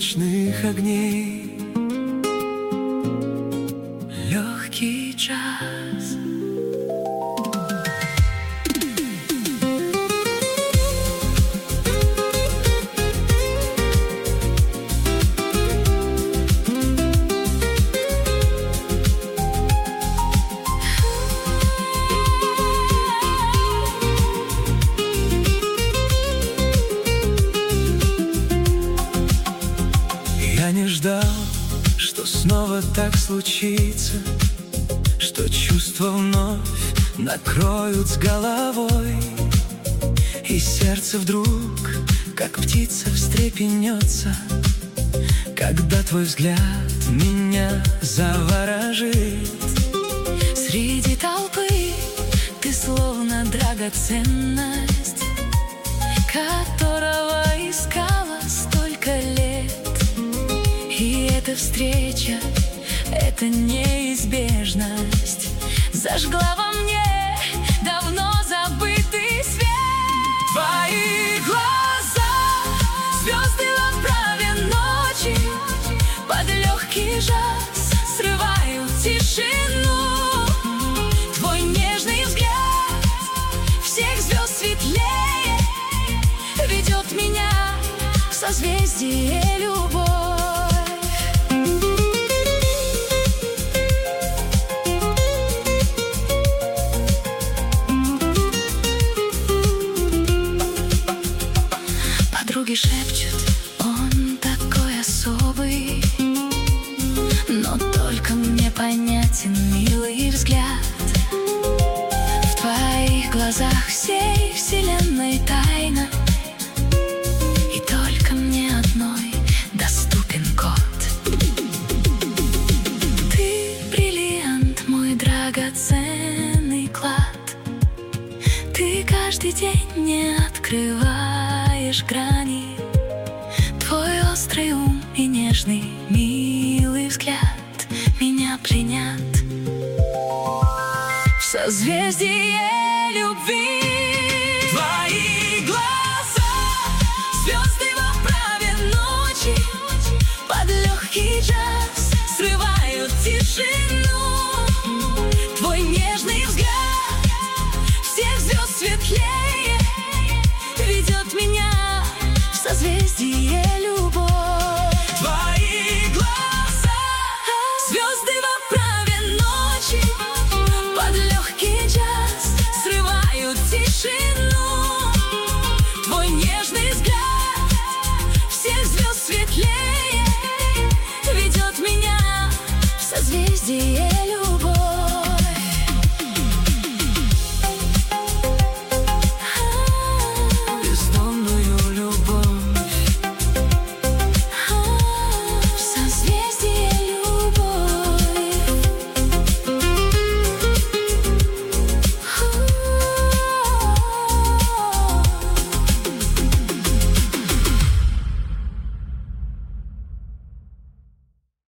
ночных огней. Легкий джаз. Я не ждал, что снова так случится, что чувства вновь накроют с головой, и сердце вдруг, как птица, встрепенется, когда твой взгляд меня заворожит. Среди толпы ты словно драгоценность, которого искала столько лет. И эта встреча, эта неизбежность зажгла во мне давно забытый свет. Твои глаза, Звезды в отправе ночи, под легкий жаз срывают тишину. Твой нежный взгляд всех звезд светлее ведет меня в созвездие любовь. Подруги шепчут, он такой особый, но только мне понятен милый взгляд. В твоих глазах всей вселенной тайна, и только мне одной доступен код. Ты бриллиант, мой драгоценный клад. Ты каждый день не открываешь грани. Твой острый ум и нежный, милый взгляд меня пленят в созвездие любви.